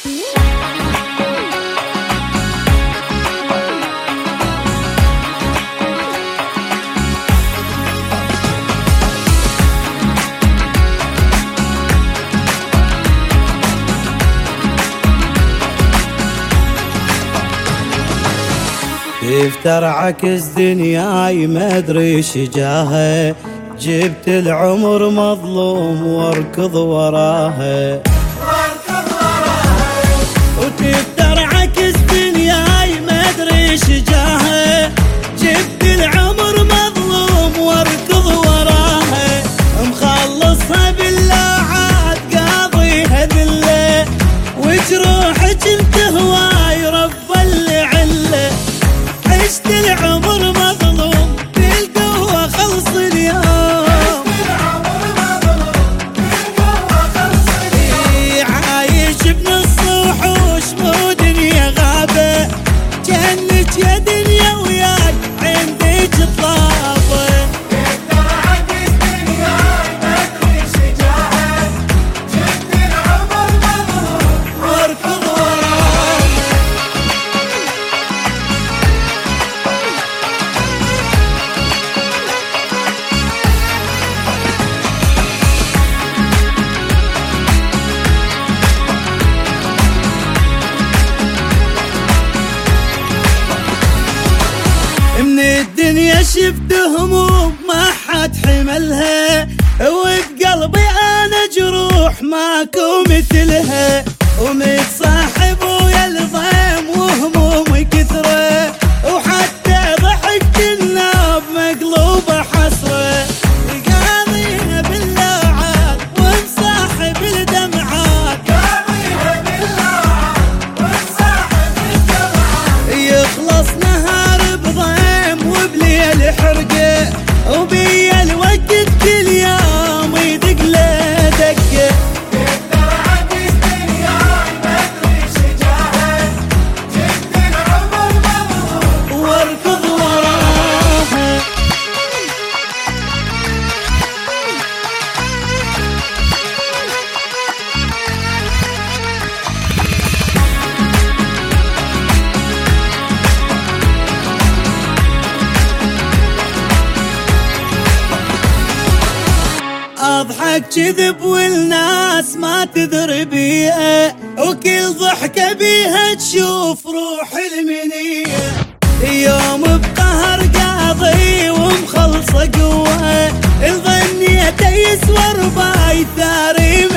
كيف ترعكس دنياي ما ادري ايش جاها، جبت العمر مظلوم واركض وراها. وكيف ترعكس دنياي ما ادري ايش جاها، جبت العمر مظلوم واركض وراها. مخلصها بالله عاد قاضيها ذله، وجروحك انت هواي رب اللي عله. عشت العمر مظلوم بالقوة خلص اليوم، عايش بنص وحوش مو دنيا غابة، جنك يا دنيا وياي عندك طلابة. واركض وراها. من الدنيا شفت هموم ما حد حملها، وبقلبي انا جروح ماكو مثلها. ومتصاحب ويا الضيم وهمومي كثره، وحتى ضحكت الناب مقلوبه حسره. قاضيها باللعاب ومصاحب الدمعات، يخلص نهار بضيم وبليل حرقه، وبيا الوقت كل يوم يدق له دقه. واركض وراها. اضحك كذب والناس ما تدري بيها، وكل ضحكة بيها تشوف روح المنية. يوم بقهر قاضي ومخلصة قوة، الظنية يسوى رباي ثاري